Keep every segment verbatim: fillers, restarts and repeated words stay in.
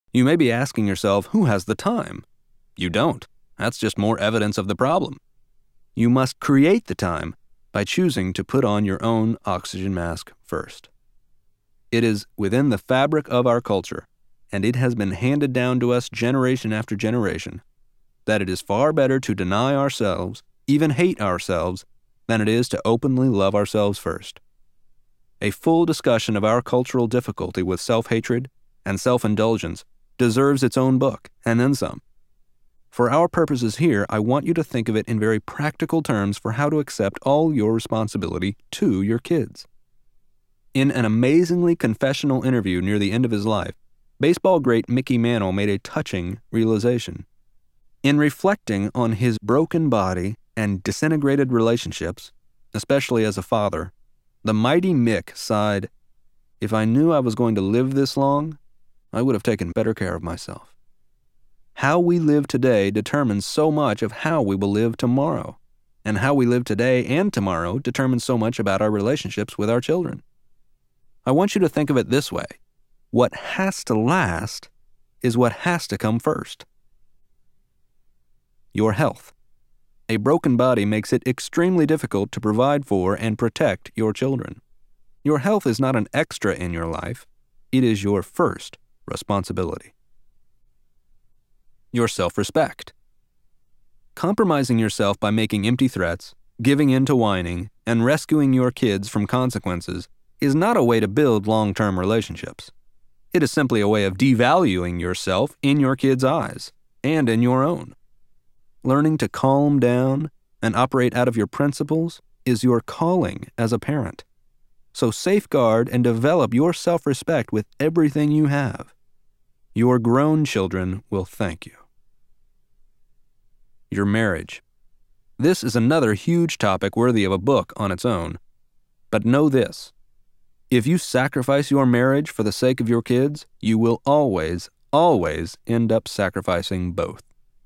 You may be asking yourself, who has the time? You don't. That's just more evidence of the problem. You must create the time by choosing to put on your own oxygen mask first. It is within the fabric of our culture, and it has been handed down to us generation after generation, that it is far better to deny ourselves, even hate ourselves, than it is to openly love ourselves first. A full discussion of our cultural difficulty with self-hatred and self-indulgence deserves its own book, and then some. For our purposes here, I want you to think of it in very practical terms for how to accept all your responsibility to your kids. In an amazingly confessional interview near the end of his life, baseball great Mickey Mantle made a touching realization. In reflecting on his broken body and disintegrated relationships, especially as a father, the mighty Mick sighed, "If I knew I was going to live this long, I would have taken better care of myself." How we live today determines so much of how we will live tomorrow, and how we live today and tomorrow determines so much about our relationships with our children. I want you to think of it this way. What has to last is what has to come first. Your health. A broken body makes it extremely difficult to provide for and protect your children. Your health is not an extra in your life. It is your first responsibility. Your self-respect. Compromising yourself by making empty threats, giving in to whining, and rescuing your kids from consequences is not a way to build long-term relationships. It is simply a way of devaluing yourself in your kids' eyes and in your own. Learning to calm down and operate out of your principles is your calling as a parent. So safeguard and develop your self-respect with everything you have. Your grown children will thank you. Your marriage. This is another huge topic worthy of a book on its own. But know this. If you sacrifice your marriage for the sake of your kids, you will always, always end up sacrificing both.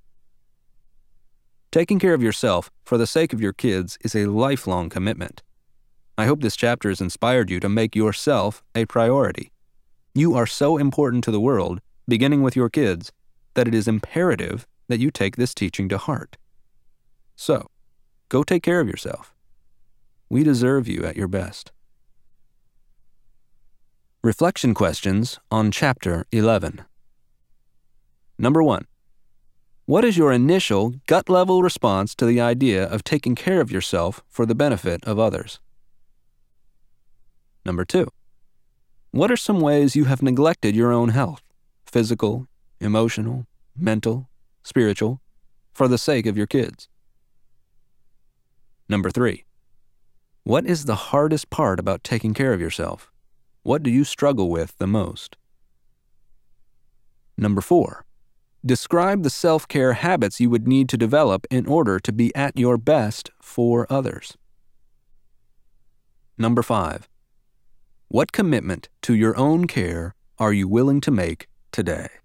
Taking care of yourself for the sake of your kids is a lifelong commitment. I hope this chapter has inspired you to make yourself a priority. You are so important to the world, beginning with your kids, that it is imperative that you take this teaching to heart. So, go take care of yourself. We deserve you at your best. Reflection questions on Chapter eleven. Number one. What is your initial gut-level response to the idea of taking care of yourself for the benefit of others? Number two. What are some ways you have neglected your own health, physical, emotional, mental, spiritual, for the sake of your kids? Number three. What is the hardest part about taking care of yourself? What do you struggle with the most? Number four. Describe the self-care habits you would need to develop in order to be at your best for others. Number five. What commitment to your own care are you willing to make today?